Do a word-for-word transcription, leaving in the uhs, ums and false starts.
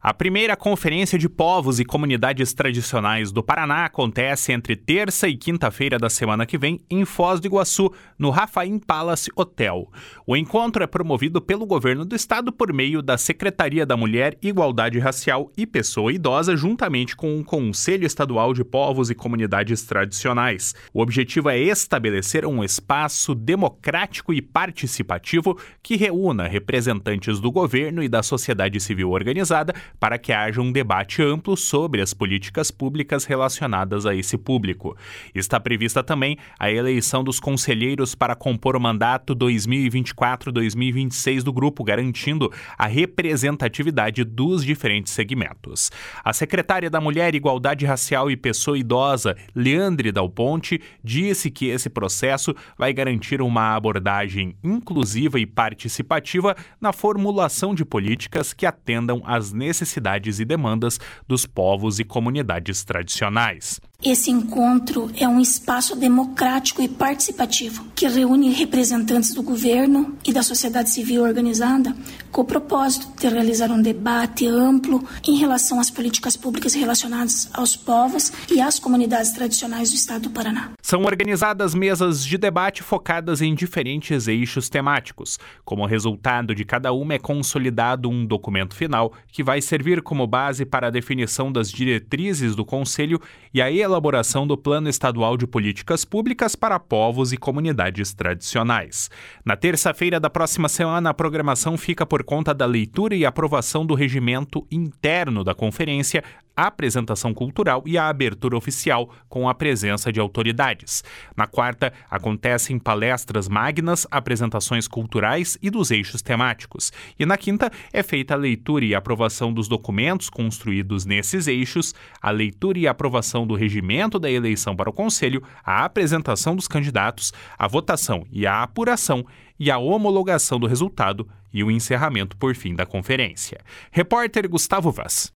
A primeira Conferência de Povos e Comunidades Tradicionais do Paraná acontece entre terça e quinta-feira da semana que vem em Foz do Iguaçu, no Rafaim Palace Hotel. O encontro é promovido pelo governo do estado por meio da Secretaria da Mulher, Igualdade Racial e Pessoa Idosa, juntamente com o Conselho Estadual de Povos e Comunidades Tradicionais. O objetivo é estabelecer um espaço democrático e participativo que reúna representantes do governo e da sociedade civil organizada para que haja um debate amplo sobre as políticas públicas relacionadas a esse público. Está prevista também a eleição dos conselheiros para compor o mandato dois mil e vinte e quatro a dois mil e vinte e seis do grupo, garantindo a representatividade dos diferentes segmentos. A secretária da Mulher, Igualdade Racial e Pessoa Idosa, Leandre Dal Ponte, disse que esse processo vai garantir uma abordagem inclusiva e participativa na formulação de políticas que atendam às necessidades necessidades e demandas dos povos e comunidades tradicionais. Esse encontro é um espaço democrático e participativo que reúne representantes do governo e da sociedade civil organizada com o propósito de realizar um debate amplo em relação às políticas públicas relacionadas aos povos e às comunidades tradicionais do estado do Paraná. São organizadas mesas de debate focadas em diferentes eixos temáticos. Como resultado de cada uma é consolidado um documento final que vai servir como base para a definição das diretrizes do Conselho e a elaboração do Plano Estadual de Políticas Públicas para Povos e Comunidades Tradicionais. Na terça-feira da próxima semana, a programação fica por conta da leitura e aprovação do regimento interno da conferência, a apresentação cultural e a abertura oficial com a presença de autoridades. Na quarta, acontecem palestras magnas, apresentações culturais e dos eixos temáticos. E na quinta, é feita a leitura e aprovação dos documentos construídos nesses eixos, a leitura e aprovação do regimento da eleição para o Conselho, a apresentação dos candidatos, a votação e a apuração e a homologação do resultado e o encerramento por fim da conferência. Repórter Gustavo Vaz.